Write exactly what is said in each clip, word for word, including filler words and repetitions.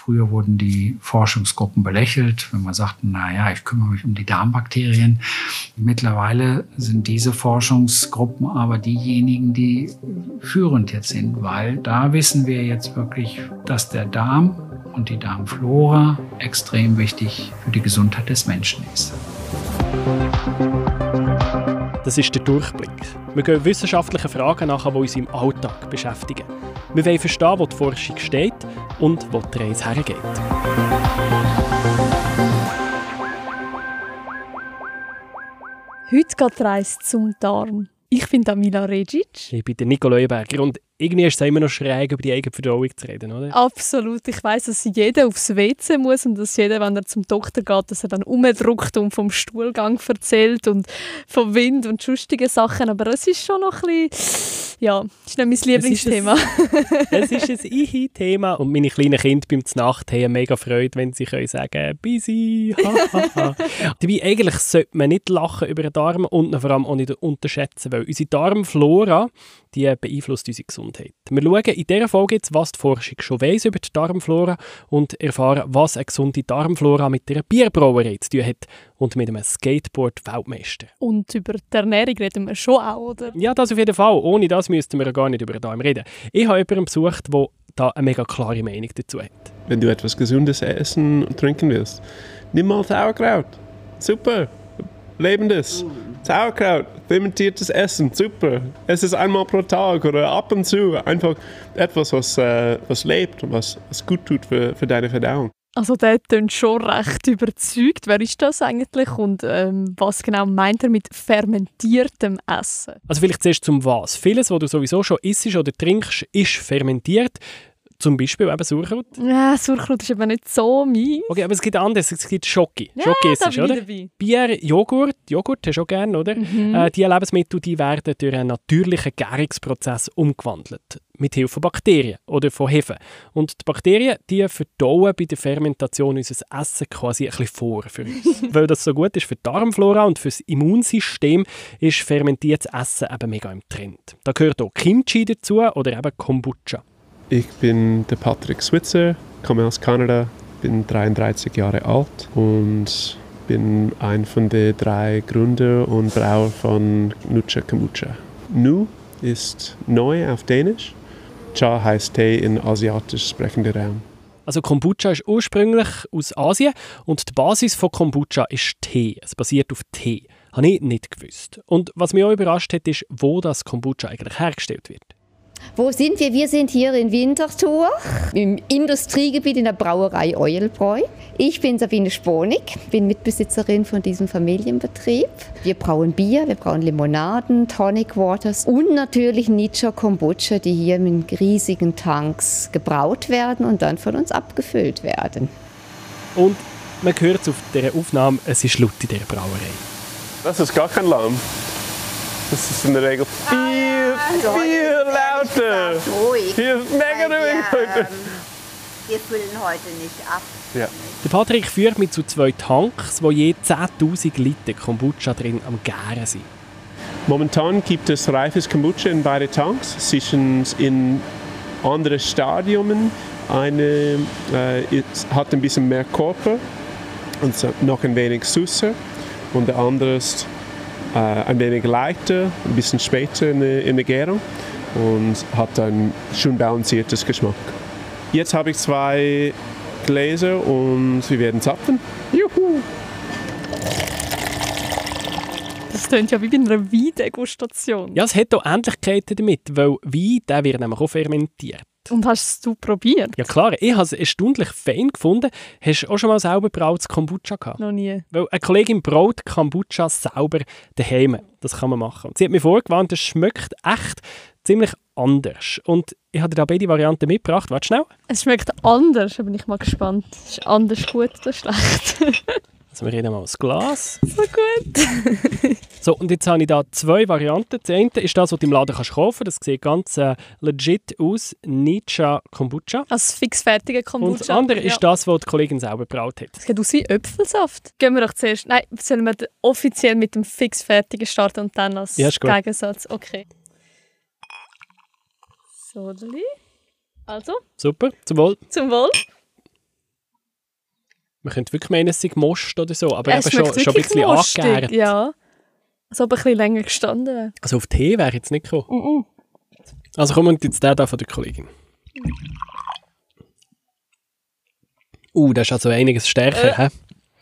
Früher wurden die Forschungsgruppen belächelt, wenn man sagte, naja, ich kümmere mich um die Darmbakterien. Mittlerweile sind diese Forschungsgruppen aber diejenigen, die führend jetzt sind, weil da wissen wir jetzt wirklich, dass der Darm und die Darmflora extrem wichtig für die Gesundheit des Menschen ist. Das ist der Durchblick. Wir gehen wissenschaftlichen Fragen nach, die uns im Alltag beschäftigen. Wir wollen verstehen, wo die Forschung steht und wo die Reise hergeht. Heute geht die Reise zum Darm. Ich bin Damila Regic. Ich bin der Nico Leuenberger und irgendwie ist es immer noch schräg, über die eigene Verdauung zu reden, oder? Absolut. Ich weiss, dass jeder aufs W C muss und dass jeder, wenn er zum Doktor geht, dass er dann umdruckt und vom Stuhlgang erzählt und vom Wind und sonstigen Sachen. Aber es ist schon noch ein bisschen, ja, ist nicht mein Lieblingsthema. Es ist ein Ich-Thema und meine kleinen Kinder beim Znacht haben mega Freude, wenn sie können sagen «Busy!» Dabei eigentlich sollte man nicht lachen über den Darm und vor allem auch nicht unterschätzen, weil unsere Darmflora, die beeinflusst unsere Gesundheit. Wir schauen in dieser Folge jetzt, was die Forschung schon weiss über die Darmflora und erfahren, was eine gesunde Darmflora mit einer Bierbrauerei zu tun hat und mit einem Skateboard-Weltmeister. Und über die Ernährung reden wir schon auch, oder? Ja, das auf jeden Fall. Ohne das müssten wir gar nicht über den Darm reden. Ich habe jemanden besucht, der da eine mega klare Meinung dazu hat. Wenn du etwas Gesundes essen und trinken willst, nimm mal Sauerkraut. Super. Lebendes. Sauerkraut, fermentiertes Essen, super. Es ist einmal pro Tag oder ab und zu einfach etwas, was, äh, was lebt und was, was gut tut für, für deine Verdauung. Also der klingt schon recht überzeugt. Wer ist das eigentlich und ähm, was genau meint er mit fermentiertem Essen? Also vielleicht zuerst zum Was. Vieles, was du sowieso schon isst oder trinkst, ist fermentiert. Zum Beispiel eben Sauerkraut. Ja, Sauerkraut ist aber nicht so meins. Okay, aber es gibt anderes. Es gibt Schoki. Ja, Schoki da ist, bin oder? ich dabei. Bier, Joghurt. Joghurt hast du auch gerne, oder? Mhm. Äh, diese Lebensmittel die werden durch einen natürlichen Gärungsprozess umgewandelt. Mit Hilfe von Bakterien oder von Hefen. Und die Bakterien die verdauen bei der Fermentation unser Essen quasi ein bisschen vor für uns. Weil das so gut ist für die Darmflora und für das Immunsystem, ist fermentiertes Essen eben mega im Trend. Da gehört auch Kimchi dazu oder eben Kombucha. Ich bin der Patrick Switzer, komme aus Kanada, bin dreiunddreißig Jahre alt und bin ein von den drei Gründer und Brauer von Nucha Kombucha. Nu ist neu auf Dänisch, Cha heißt Tee in asiatisch sprechenden Raum. Also Kombucha ist ursprünglich aus Asien und die Basis von Kombucha ist Tee. Es basiert auf Tee. Habe ich nicht gewusst. Und was mich auch überrascht hat, ist, wo das Kombucha eigentlich hergestellt wird. Wo sind wir? Wir sind hier in Winterthur, im Industriegebiet in der Brauerei Euelbräu. Ich bin Sabine Sponig, bin Mitbesitzerin von diesem Familienbetrieb. Wir brauen Bier, wir brauen Limonaden, Tonic Waters und natürlich Nicha Kombucha, die hier in riesigen Tanks gebraut werden und dann von uns abgefüllt werden. Und man hört es auf dieser Aufnahme, es ist laut in dieser Brauerei. Das ist gar kein Lärm. Das ist in der Regel viel, Also viel lauter. ruhig. Hier ist mega weil ruhig wir, heute. ähm, wir füllen heute nicht ab. Ja. Der Patrick führt mich zu zwei Tanks, wo je zehntausend Liter Kombucha drin am Gären sind. Momentan gibt es reifes Kombucha in beide Tanks. Sie sind in anderen Stadien. Eine äh, ist, hat ein bisschen mehr Körper und so noch ein wenig süßer. Und der andere ist äh, ein wenig leichter, ein bisschen später in der, in der Gärung und hat ein schön balanciertes Geschmack. Jetzt habe ich zwei Gläser und wir werden zapfen. Juhu! Das klingt ja wie bei einer Weindegustation. Ja, es hat auch Ähnlichkeiten damit, weil Wein der wird nämlich auch fermentiert. Und hast du probiert? Ja klar, ich habe es erstaunlich fein gefunden. Hast du auch schon mal selber brautes Kombucha gehabt? Noch nie. Weil eine Kollegin braut Kombucha selber daheim. Das kann man machen. Und sie hat mir vorgewarnt, es schmeckt echt ziemlich anders. Und ich habe dir da beide Varianten mitgebracht. Warte schnell. Es schmeckt anders, da bin ich mal gespannt. Ist anders gut oder schlecht? Also wir reden mal das Glas. So gut. So, und jetzt habe ich da zwei Varianten. Das eine ist das, was du im Laden kannst kaufen kannst. Das sieht ganz äh, legit aus. Nicha Kombucha. Also fixfertige Kombucha. Und das andere ja. ist das, was die Kollegin selber gebraut hat. Es sieht aus wie Äpfelsaft. Gehen wir doch zuerst... Nein, sollen wir offiziell mit dem fixfertigen starten und dann als Ja, ist gut. Gegensatz? Okay. So, also, Super, zum Wohl. zum Wohl. Man könnte wirklich meinen, es sei Most oder so, aber Es eben schon, schmeckt schon ein wirklich bisschen mostig, angegärt. Ja. Als ob ein bisschen länger gestanden wäre. Also auf Tee wäre jetzt nicht gekommen. Mm-mm. Also kommen wir jetzt der da von der Kollegin. Uh, das ist also einiges stärker, hä?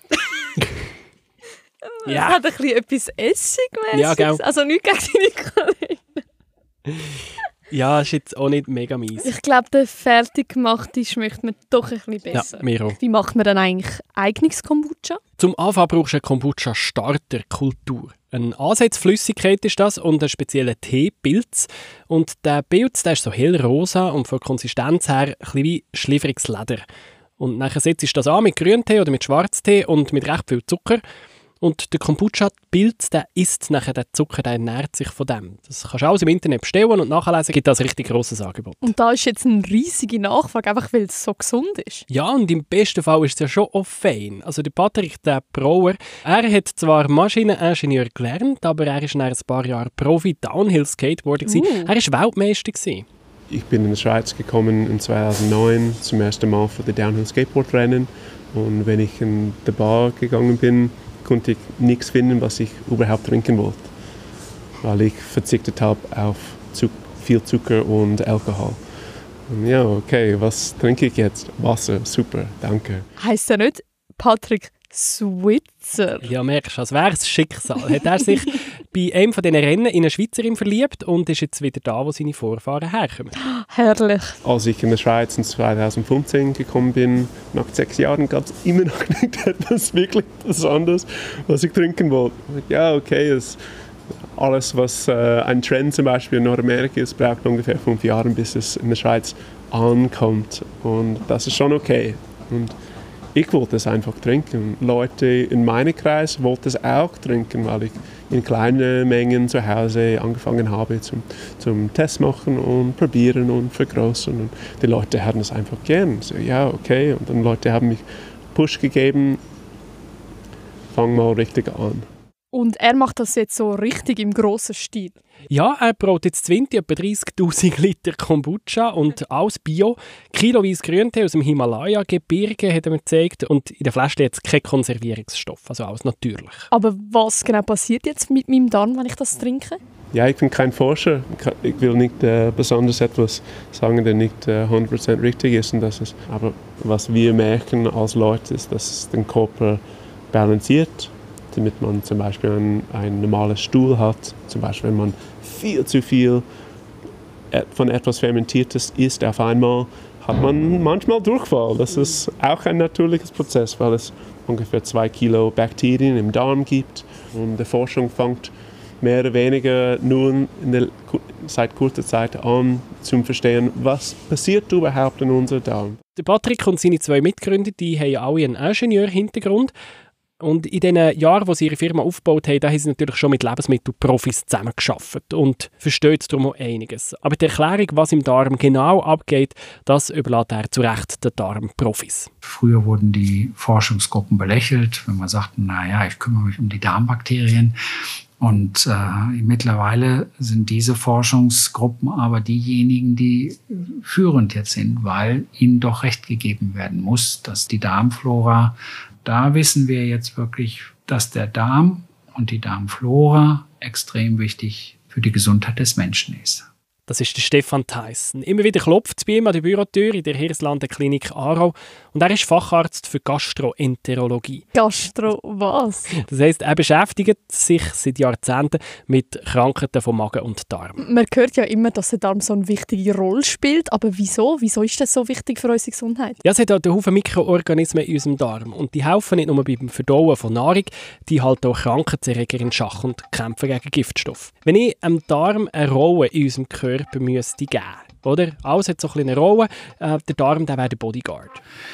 Es Ja. hat ein bisschen etwas Essigmäßiges. Ja, gell. Also nicht gegen deine Kollegin. Ja, ist jetzt auch nicht mega mies. Ich glaube, der fertig gemachte schmeckt mir doch ein bisschen Ja, besser. mir auch. Wie macht man dann eigentlich eigenes Kombucha? Zum Anfang brauchst du eine Kombucha-Starter-Kultur. Eine Ansatzflüssigkeit ist das und einen speziellen Teepilz. Und der Pilz der ist so hellrosa und von der Konsistenz her ein bisschen wie schliffriges Leder. Und dann setzt du das an mit Grüntee oder mit Schwarztee und mit recht viel Zucker. Und der Kombucha-Pilz, der isst nachher den Zucker, der ernährt sich von dem. Das kannst du alles im Internet bestellen und nachlesen, gibt das ein richtig grosses Angebot. Und da ist jetzt eine riesige Nachfrage, einfach weil es so gesund ist. Ja, und im besten Fall ist es ja schon auch fein. Also der Patrick, der Brauer, er hat zwar Maschineningenieur gelernt, aber er ist nach ein paar Jahren Profi-Downhill-Skateboarder gewesen. Uh. Er war Weltmeister gewesen. Ich bin in die Schweiz gekommen in zweitausendneun zum ersten Mal für die Downhill-Skateboard-Rennen. Und wenn ich in die Bar gegangen bin, konnte ich nichts finden, was ich überhaupt trinken wollte, weil ich verzichtet habe auf zu viel Zucker und Alkohol. Und ja, okay, was trinke ich jetzt? Wasser, super, danke. Heisst ja nicht Patrick Switzer? Ja, merkst du, als wäre es Schicksal. Hat er sich bei einem von diesen Rennen in eine Schweizerin verliebt und ist jetzt wieder da, wo seine Vorfahren herkommen. Herrlich. Als ich in der Schweiz in zweitausendfünfzehn gekommen bin, nach sechs Jahren gab es immer noch nicht etwas wirklich Besonderes, was ich trinken wollte. Ja, okay, es, alles, was äh, ein Trend zum Beispiel in Nordamerika ist, braucht ungefähr fünf Jahre, bis es in der Schweiz ankommt. Und das ist schon okay. Und ich wollte es einfach trinken. Leute in meinem Kreis wollten es auch trinken, weil ich in kleinen Mengen zu Hause angefangen habe zum, zum Test machen und probieren und vergrößern. Und die Leute hatten es einfach gern. So, ja, okay. Und dann Leute haben mich Push gegeben, fang mal richtig an. Und er macht das jetzt so richtig im grossen Stil. Ja, er braut jetzt zwanzig, etwa dreißigtausend Liter Kombucha und alles Bio. Kiloweise Grüntee aus dem Himalaya-Gebirge hat er mir gezeigt. Und in der Flasche jetzt kein Konservierungsstoff, also alles natürlich. Aber was genau passiert jetzt mit meinem Darm, wenn ich das trinke? Ja, ich bin kein Forscher. Ich will nicht äh, besonders etwas sagen, der nicht äh, hundert Prozent richtig ist. Und das ist. Aber was wir merken als Leute ist, dass es den Körper balanciert, damit man zum Beispiel einen, einen normalen Stuhl hat. Zum Beispiel, wenn man viel zu viel von etwas Fermentiertes isst auf einmal, hat man manchmal Durchfall. Das ist auch ein natürliches Prozess, weil es ungefähr zwei Kilo Bakterien im Darm gibt. Und die Forschung fängt mehr oder weniger nur in der, seit kurzer Zeit an, zu verstehen, was passiert überhaupt in unserem Darm. Der Patrick und seine zwei Mitgründer, die haben alle einen Ingenieurhintergrund. Und in den Jahren, wo sie ihre Firma aufgebaut haben, da haben sie natürlich schon mit Lebensmittelprofis zusammengearbeitet und verstehen darum auch einiges. Aber die Erklärung, was im Darm genau abgeht, das überlässt er zu Recht den Darmprofis. Früher wurden die Forschungsgruppen belächelt, wenn man sagte, naja, ich kümmere mich um die Darmbakterien. Und äh, mittlerweile sind diese Forschungsgruppen aber diejenigen, die führend jetzt sind, weil ihnen doch recht gegeben werden muss, dass die Darmflora, da wissen wir jetzt wirklich, dass der Darm und die Darmflora extrem wichtig für die Gesundheit des Menschen ist. Das ist der Stefan Theissen. Immer wieder klopft es bei ihm an die Bürotür in der Hirslanden Klinik Aarau und er ist Facharzt für Gastroenterologie. Gastro was? Das heisst, er beschäftigt sich seit Jahrzehnten mit Krankheiten von Magen und Darm. Man hört ja immer, dass der Darm so eine wichtige Rolle spielt, aber wieso? Wieso ist das so wichtig für unsere Gesundheit? Ja, es hat halt einen Haufen Mikroorganismen in unserem Darm und die helfen nicht nur beim Verdauen von Nahrung, die halten auch Krankheitserreger in Schach und kämpfen gegen Giftstoffe. Wenn ich einem Darm eine Rolle in unserem Körper müsste geben, oder? Alles hat so ein eine Rolle. Äh, der Darm, der wäre der Bodyguard.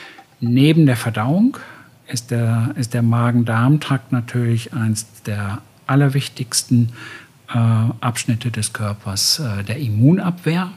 Neben der Verdauung ist der, ist der Magen-Darm-Trakt natürlich eines der allerwichtigsten äh, Abschnitte des Körpers, äh, der Immunabwehr.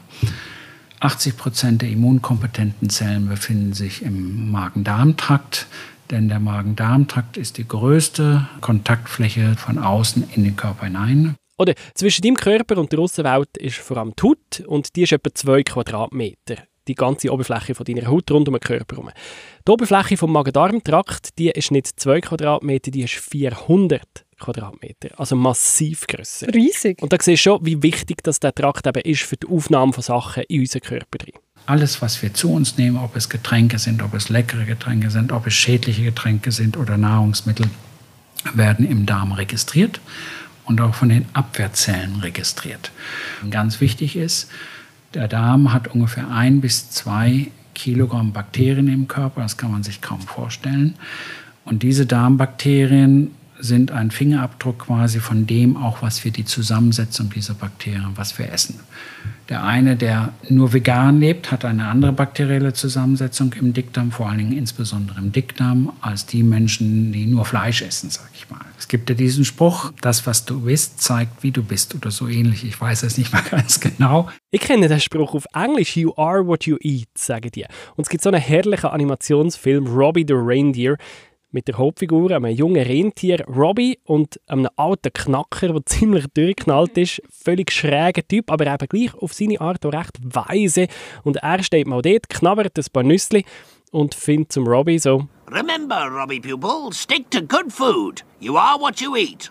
achtzig Prozent der immunkompetenten Zellen befinden sich im Magen-Darm-Trakt, denn der Magen-Darm-Trakt ist die größte Kontaktfläche von außen in den Körper hinein. Oder zwischen deinem Körper und der Aussenwelt ist vor allem die Haut und die ist etwa zwei Quadratmeter. die ganze Oberfläche von deiner Haut rund um den Körper herum. Die Oberfläche vom Magen-Darm-Trakt, die ist nicht zwei Quadratmeter, die ist vierhundert Quadratmeter, also massiv grösser. Riesig. Und da siehst du schon, wie wichtig dass der Trakt eben ist für die Aufnahme von Sachen in unseren Körper drin. Alles, was wir zu uns nehmen, ob es Getränke sind, ob es leckere Getränke sind, ob es schädliche Getränke sind oder Nahrungsmittel, werden im Darm registriert und auch von den Abwehrzellen registriert. Und ganz wichtig ist, der Darm hat ungefähr ein bis zwei Kilogramm Bakterien im Körper, das kann man sich kaum vorstellen. Und diese Darmbakterien sind ein Fingerabdruck quasi von dem auch, was wir die Zusammensetzung dieser Bakterien, was wir essen. Der eine, der nur vegan lebt, hat eine andere bakterielle Zusammensetzung im Dickdarm, vor allen Dingen insbesondere im Dickdarm, als die Menschen, die nur Fleisch essen, sag ich mal. Es gibt ja diesen Spruch, das, was du bist, zeigt, wie du bist oder so ähnlich. Ich weiß es nicht mal ganz genau. Ich kenne den Spruch auf Englisch, you are what you eat, sagen die. Und es gibt so einen herrlichen Animationsfilm, Robbie the Reindeer, mit der Hauptfigur, einem jungen Rentier Robbie und einem alten Knacker, der ziemlich durchgeknallt ist. Völlig schräger Typ, aber eben gleich auf seine Art auch recht weise. Und er steht mal dort, knabbert ein paar Nüssli und findet zum Robbie so: Remember, Robbie Pupil, stick to good food. You are what you eat.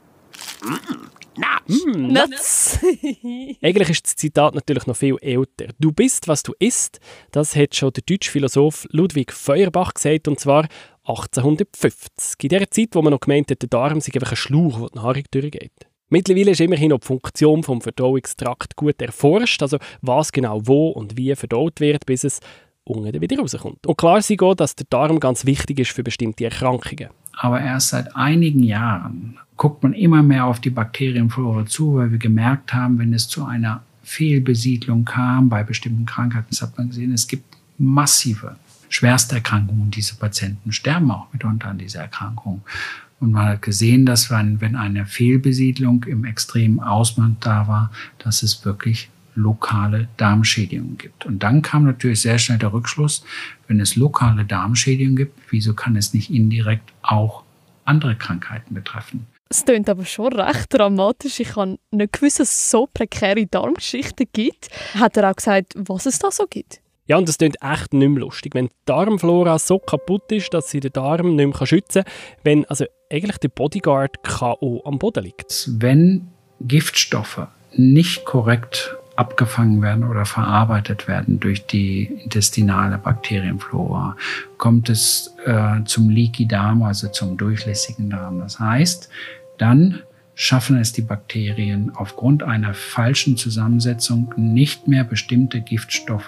Mm, nuts. Mm, Nuts. Eigentlich ist das Zitat natürlich noch viel älter. Du bist, was du isst. Das hat schon der deutsche Philosoph Ludwig Feuerbach gesagt, und zwar achtzehnhundertfünfzig. In der Zeit, wo man noch gemeint hat, der Darm sei einfach ein Schlauch, der die Nahrung durchgeht. Mittlerweile ist immerhin noch die Funktion des Verdauungstrakts gut erforscht, also was genau wo und wie verdaut wird, bis es unten wieder rauskommt. Und klar sei auch, dass der Darm ganz wichtig ist für bestimmte Erkrankungen. Aber erst seit einigen Jahren guckt man immer mehr auf die Bakterienflora zu, weil wir gemerkt haben, wenn es zu einer Fehlbesiedlung kam bei bestimmten Krankheiten, das hat man gesehen, es gibt massive Schwersterkrankungen. Diese Patienten sterben auch mitunter an dieser Erkrankung. Und man hat gesehen, dass wenn, wenn eine Fehlbesiedlung im extremen Ausmaß da war, dass es wirklich lokale Darmschädigungen gibt. Und dann kam natürlich sehr schnell der Rückschluss, wenn es lokale Darmschädigungen gibt, wieso kann es nicht indirekt auch andere Krankheiten betreffen? Es klingt aber schon recht dramatisch. Ich habe nicht gewusst, dass es so prekäre Darmgeschichten gibt. Hat er auch gesagt, was es da so gibt? Ja, und das klingt echt nicht mehr lustig. Wenn die Darmflora so kaputt ist, dass sie den Darm nicht mehr schützen kann, wenn also eigentlich der Bodyguard K O am Boden liegt. Wenn Giftstoffe nicht korrekt abgefangen werden oder verarbeitet werden durch die intestinale Bakterienflora, kommt es äh, zum Leaky Darm, also zum durchlässigen Darm. Das heißt, dann schaffen es die Bakterien aufgrund einer falschen Zusammensetzung nicht mehr bestimmte Giftstoffe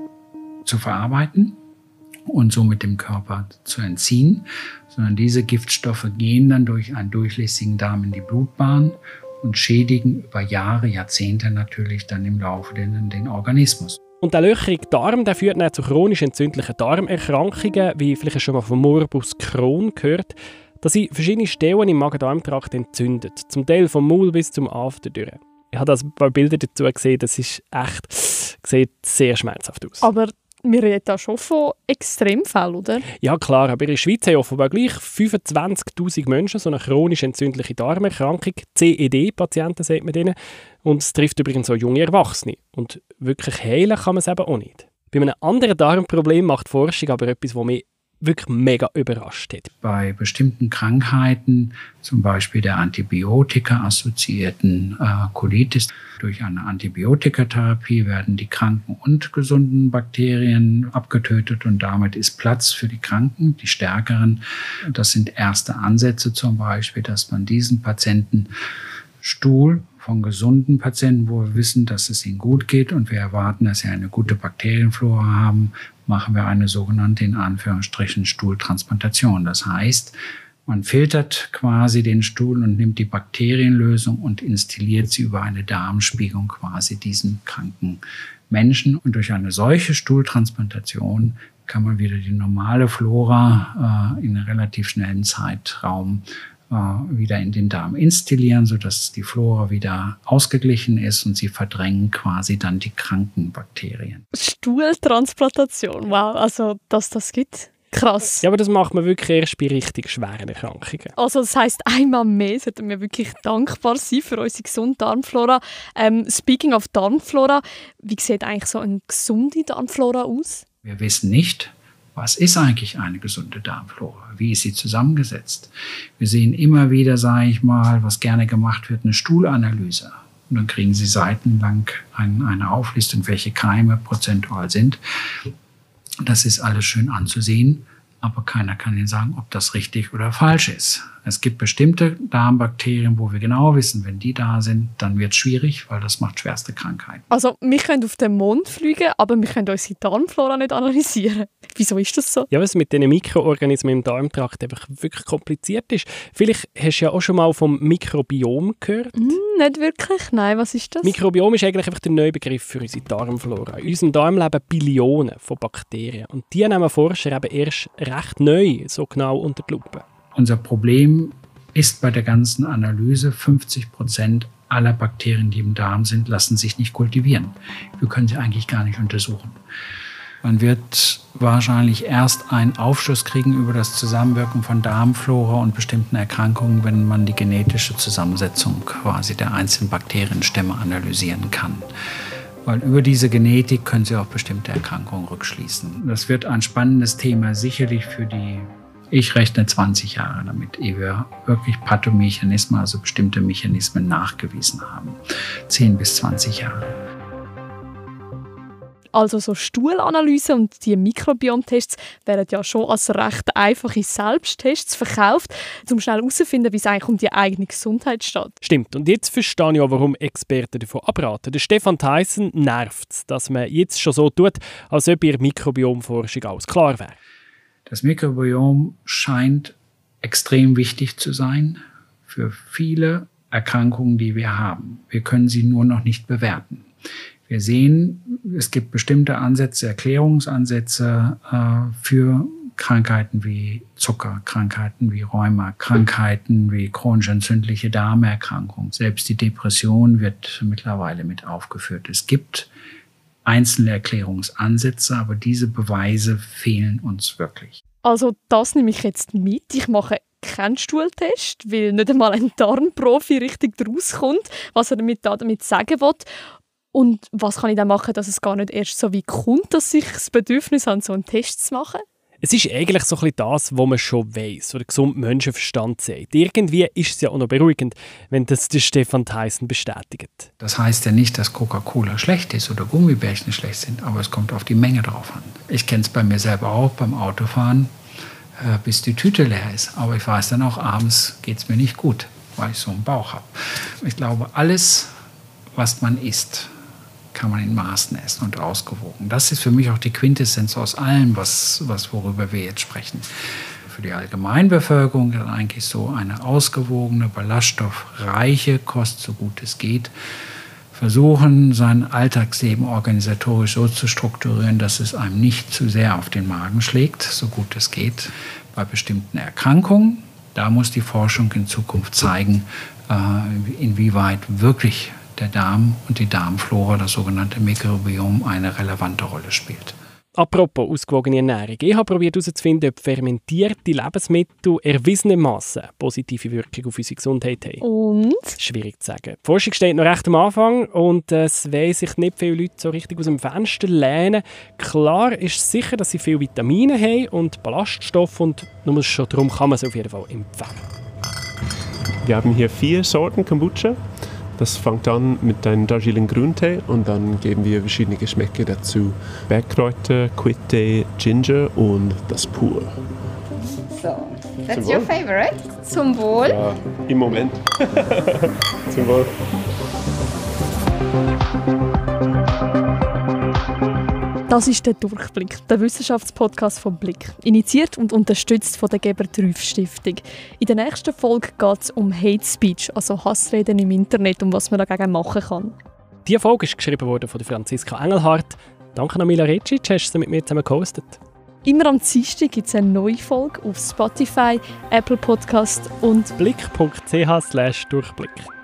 zu verarbeiten und somit dem Körper zu entziehen, sondern diese Giftstoffe gehen dann durch einen durchlässigen Darm in die Blutbahn und schädigen über Jahre, Jahrzehnte natürlich dann im Laufe den, den Organismus. Und der löcherige Darm, der führt dann zu chronisch entzündlichen Darmerkrankungen, wie vielleicht schon mal von Morbus Crohn gehört. Das sind verschiedene Stellen im Magen-Darm-Trakt entzündet, zum Teil vom Maul bis zum After durch. Ich habe ein paar Bilder dazu gesehen, das ist echt, sieht sehr schmerzhaft aus. Aber wir reden da schon von Extremfällen, oder? Ja klar, aber in der Schweiz haben offenbar gleich fünfundzwanzigtausend Menschen so eine chronisch entzündliche Darmerkrankung, C E D-Patienten sagt man denen, und es trifft übrigens auch junge Erwachsene. Und wirklich heilen kann man es eben auch nicht. Bei einem anderen Darmproblem macht die Forschung aber etwas, was mich wirklich mega überrascht hat. Bei bestimmten Krankheiten, zum Beispiel der Antibiotika-assoziierten äh, Colitis, durch eine Antibiotikatherapie werden die kranken und gesunden Bakterien abgetötet und damit ist Platz für die Kranken, die stärkeren. Das sind erste Ansätze zum Beispiel, dass man diesen Patienten Stuhl von gesunden Patienten, wo wir wissen, dass es ihnen gut geht und wir erwarten, dass sie eine gute Bakterienflora haben, machen wir eine sogenannte, in Anführungsstrichen, Stuhltransplantation. Das heißt, man filtert quasi den Stuhl und nimmt die Bakterienlösung und instilliert sie über eine Darmspiegelung quasi diesem kranken Menschen. Und durch eine solche Stuhltransplantation kann man wieder die normale Flora äh, in einem relativ schnellen Zeitraum wieder in den Darm instillieren, sodass die Flora wieder ausgeglichen ist und sie verdrängen quasi dann die kranken Bakterien. Stuhltransplantation, wow, also dass das gibt, Krass. Ja, aber das macht man wirklich erst bei richtig schweren Erkrankungen. Also das heisst, einmal mehr sollten wir wirklich dankbar sein für unsere gesunde Darmflora. Ähm, speaking of Darmflora, wie sieht eigentlich so eine gesunde Darmflora aus? Wir wissen nicht, was ist eigentlich eine gesunde Darmflora? Wie ist sie zusammengesetzt? Wir sehen immer wieder, sage ich mal, was gerne gemacht wird, eine Stuhlanalyse. Und dann kriegen Sie seitenlang ein, eine Auflistung, welche Keime prozentual sind. Das ist alles schön anzusehen, aber keiner kann Ihnen sagen, ob das richtig oder falsch ist. Es gibt bestimmte Darmbakterien, wo wir genau wissen, wenn die da sind, dann wird es schwierig, weil das macht schwerste Krankheiten. Also wir können auf den Mond fliegen, aber wir können unsere Darmflora nicht analysieren. Wieso ist das so? Ja, was mit diesen Mikroorganismen im Darmtrakt einfach wirklich kompliziert ist. Vielleicht hast du ja auch schon mal vom Mikrobiom gehört. Mm, nicht wirklich, nein, was ist das? Mikrobiom ist eigentlich einfach der neue Begriff für unsere Darmflora. In unserem Darm leben Billionen von Bakterien und die nehmen Forscher eben erst recht neu so genau unter die Lupe. Unser Problem ist bei der ganzen Analyse, fünfzig Prozent aller Bakterien, die im Darm sind, lassen sich nicht kultivieren. Wir können sie eigentlich gar nicht untersuchen. Man wird wahrscheinlich erst einen Aufschluss kriegen über das Zusammenwirken von Darmflora und bestimmten Erkrankungen, wenn man die genetische Zusammensetzung quasi der einzelnen Bakterienstämme analysieren kann. Weil über diese Genetik können Sie auf bestimmte Erkrankungen rückschließen. Das wird ein spannendes Thema sicherlich für die, ich rechne zwanzig Jahre damit, ehe wir wirklich Pathomechanismen, also bestimmte Mechanismen nachgewiesen haben. zehn bis zwanzig Jahre. Also so Stuhlanalyse und die Mikrobiomtests werden ja schon als recht einfache Selbsttests verkauft, um schnell herauszufinden, wie es eigentlich um die eigene Gesundheit steht. Stimmt. Und jetzt verstehe ich auch, warum Experten davon abraten. Der Stefan Theissen nervt es, dass man jetzt schon so tut, als ob ihr Mikrobiomforschung alles klar wäre. Das Mikrobiom scheint extrem wichtig zu sein für viele Erkrankungen, die wir haben. Wir können sie nur noch nicht bewerten. Wir sehen, es gibt bestimmte Ansätze, Erklärungsansätze äh, für Krankheiten wie Zucker, Krankheiten wie Rheuma, Krankheiten wie chronisch entzündliche Darmerkrankungen. Selbst die Depression wird mittlerweile mit aufgeführt. Es gibt einzelne Erklärungsansätze, aber diese Beweise fehlen uns wirklich. Also das nehme ich jetzt mit. Ich mache keinen Stuhltest, weil nicht einmal ein Darmprofi richtig rauskommt, was er damit, damit sagen will. Und was kann ich dann machen, dass es gar nicht erst so weit kommt, dass ich das Bedürfnis habe, so einen Test zu machen? Es ist eigentlich so ein bisschen das, was man schon weiss, oder gesunder Menschenverstand sagt. Irgendwie ist es ja auch noch beruhigend, wenn das der Stefan Theissen bestätigt. Das heißt ja nicht, dass Coca-Cola schlecht ist oder Gummibärchen schlecht sind, aber es kommt auf die Menge drauf an. Ich kenne es bei mir selber auch beim Autofahren, äh, bis die Tüte leer ist. Aber ich weiß dann auch, abends geht es mir nicht gut, weil ich so einen Bauch habe. Ich glaube, alles, was man isst, kann man in Maßen essen und ausgewogen. Das ist für mich auch die Quintessenz aus allem, was, was worüber wir jetzt sprechen. Für die Allgemeinbevölkerung ist eigentlich so eine ausgewogene, ballaststoffreiche Kost, so gut es geht. Versuchen, sein Alltagsleben organisatorisch so zu strukturieren, dass es einem nicht zu sehr auf den Magen schlägt, so gut es geht. Bei bestimmten Erkrankungen, da muss die Forschung in Zukunft zeigen, inwieweit wirklich der Darm und die Darmflora, das sogenannte Mikrobiom, eine relevante Rolle spielt. Apropos ausgewogene Ernährung. Ich habe probiert herauszufinden, ob fermentierte Lebensmittel erwiesenermaßen positive Wirkung auf unsere Gesundheit haben. Und? Schwierig zu sagen. Die Forschung steht noch recht am Anfang und es wollen sich nicht viele Leute so richtig aus dem Fenster lehnen. Klar ist sicher, dass sie viele Vitamine haben und Ballaststoffe und nur schon darum kann man es auf jeden Fall empfehlen. Wir haben hier vier Sorten Kombucha. Das fängt an mit einem Darjeeling-Grüntee und dann geben wir verschiedene Geschmäcke dazu. Bergkräuter, Quitte, Ginger und das Pur. So, that's your favorite? Zum Wohl. Ja, im Moment. Zum Wohl. Das ist der Durchblick, der Wissenschaftspodcast vom Blick. Initiiert und unterstützt von der Geber-Trüff-Stiftung. In der nächsten Folge geht es um Hate Speech, also Hassreden im Internet und was man dagegen machen kann. Diese Folge ist geschrieben worden von Franziska Engelhardt. Danke an Mila Recic, hast du sie mit mir zusammen gehostet. Immer am Dienstag gibt es eine neue Folge auf Spotify, Apple Podcast und blick punkt c h slash Durchblick.